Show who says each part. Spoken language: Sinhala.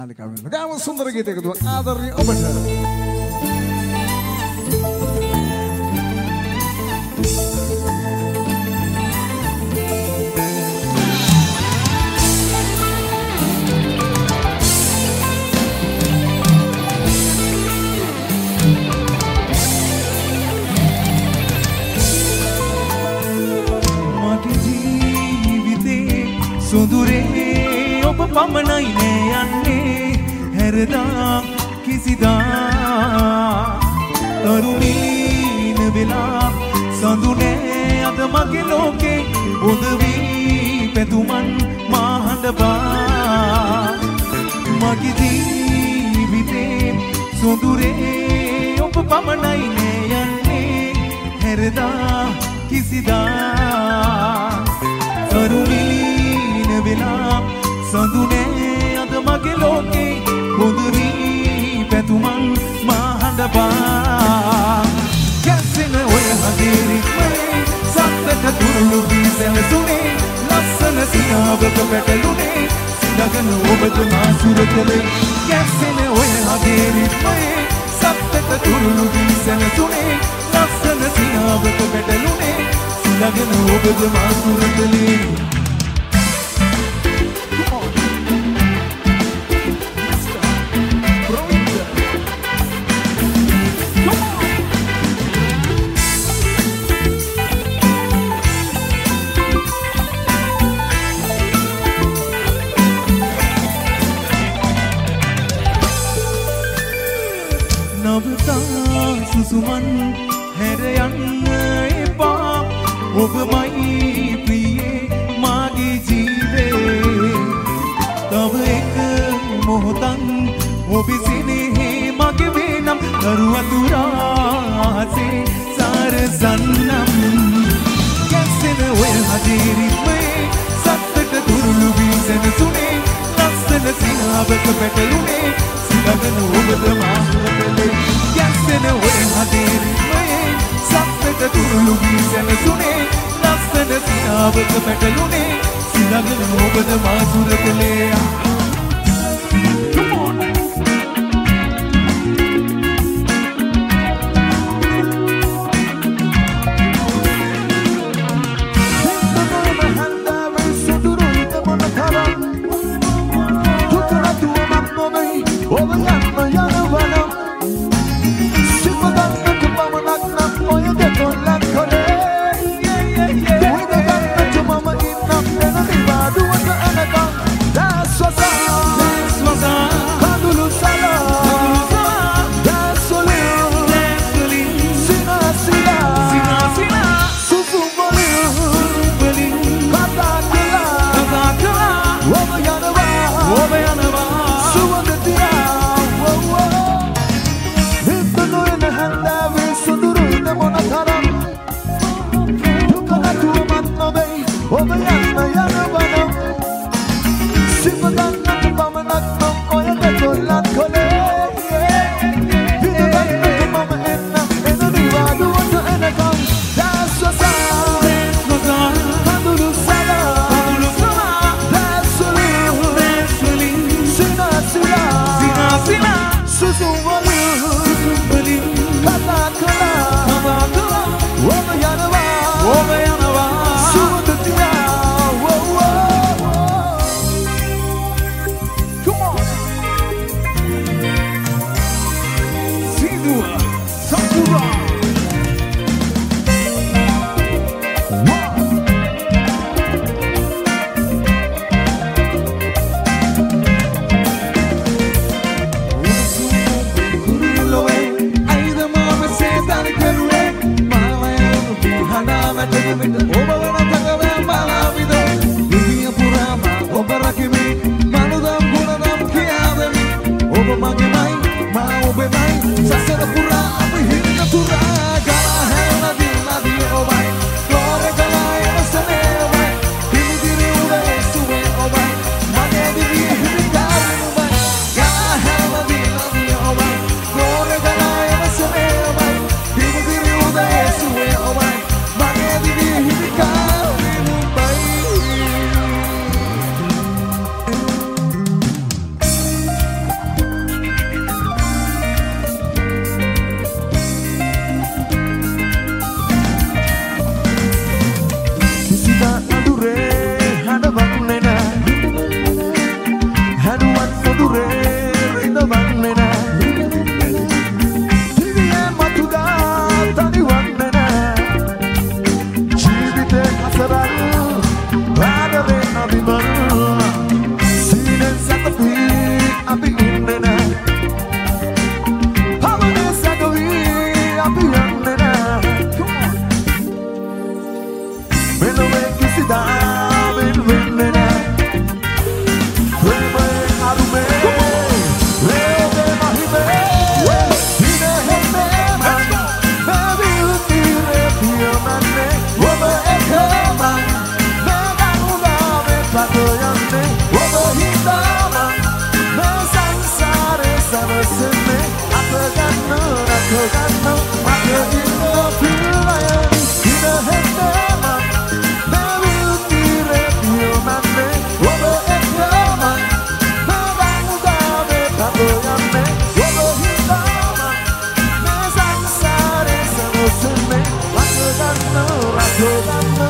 Speaker 1: ගාම සුන්දර ගීතයකද ආදරණීය ඔබට
Speaker 2: මගේ ජීවිතේ සොඳුරේ ඔබ පමණයි නේ යන්නේ හැරදා කිසිදා තරුණීන වෙලා සඳුනේ අද මගේ ලෝකේ බොඳ වී පැතුමන් මාහඬපා මගේ ජීවිතේ සොඳුරේ ඔබ පමණයි නේ යන්නේ හැරදා කිසිදා තරුණීන වෙලා සඳුනේ අද මගේ ලෝකේ බොඳුරී පැතුමන් මාහඬපා කැසෙන ඔය හදිරිමේ සත්තක තුරුළු වී සැලසුනේ ලස්සන සිනාවක පැටලුනේ සිඳගෙන ඔබට මාසුරකලේ කැසෙන ඔය හදිරිමේ සත්තක තුරුළු වී සැලසුනේ ලස්සන සිනාවක පැටලුනේ සිඳගෙන ඔබට මාසුරකලේ සුසුමන් හැර යන්න එපා ඔබමයි ප්‍රියේ මාගේ ජීවේ තව එක මොහොතක් ඔබ සිනහේ මගේ වේනම් දරු අතුරාසේ සාරසන්නම් කැසෙන ඔය හදිරිමේ සත්තට තුරුළු වී සැනසුනේ ලස්සන සිනාවක පැටලුනේ සිඳගෙන ඔබද මාහුරකලේ කැසෙන ඔය හදිරිමේ සත්තට තුරුළු වී සැනසුනේ ලස්සන සිනාවක පැටලුනේ සිඳගෙන ඔබද මාහුරකලේ Madure Rinda Vanena Tiviye Matuda Tani Vanena Chibite Hasaral Radare Abiman Sine Satapi Abi Indena Pavane Sagavi Abi Andena Melove Kisida Vinvena Prema Arume Leve Mahime Sine Heme Baby Utire Piamane Woba Ekema Mega Udame Patoyane Woba Hindama Me Sansare Sarasene Atagano Atagano Atagino Pilayani Sine Heme Baby Utire Piamane Woba Ekema Mega Udame Patoyane Woba Hindama Me Sansare Sarasene Atagano Atagano